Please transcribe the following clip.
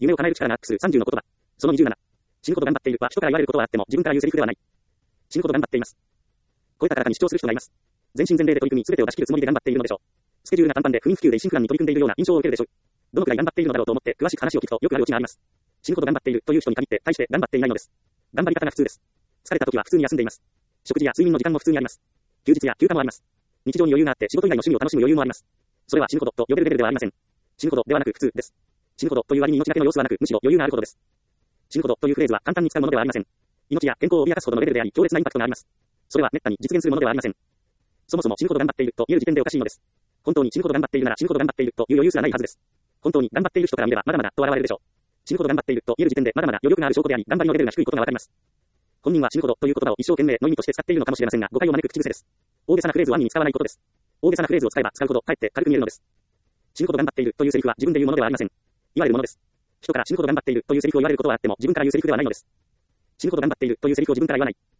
夢を叶える力がX30の言葉。その27。死ぬほど頑張っているは人から言われることはあっても自分から言うセリフではない。死ぬほど頑張っています。超えたからかに主張する人がいます。全身全霊で取り組み全てを出し切るつもりで頑張っているのでしょう。スケジュールがパンパンで不眠不休で一心不乱に取り組んでいるような印象を受けるでしょう。どのくらい頑張っているのだろうと思って詳しく話を聞くとよくあるオチがあります。死ぬほど頑張っているという人に限って大して頑張っていないのです。頑張り方が普通です。疲れた時は普通に休んでいます。食事や睡眠の時間も普通にあります。休日や休暇もあります。日常に余裕があって仕事以外の趣味を楽しむ余裕もあります。それは死ぬほどと呼べるレベルではありません。死ぬほどではなく普通です。死ぬほどという割に命がけの様子はなくむしろ余裕があるほどです。死ぬほどというフレーズは簡単に使うものではありません。命や健康を脅かすほどのレベルであり強烈なインパクトがあります。それは滅多に実現するものではありません。そもそも死ぬほど頑張っていると言える時点でおかしいのです。本当に死ぬほど頑張っているなら死ぬほど頑張っているという余裕すらないはずです。本当に頑張っている人から見ればまだまだと笑われるでしょう。死ぬほど頑張っていると言える時点でまだまだ余力がある証拠であり頑張りのレベルが低いことがわかります。本人は死ぬほどという言葉を一生懸命の意味として使っているのかもしれませんが誤解を招く口癖です。大げさなフレーズを安易に使わないことです。大げさなフレーズを使えば使うほどかえって軽く見えるのです。死ぬほど頑張っているというセリフは自分で言うものではありません。言われるものです。人から死ぬほど頑張っているというセリフを言われることはあっても自分から言うセリフではないのです。死ぬほど頑張っているというセリフを自分から言わない。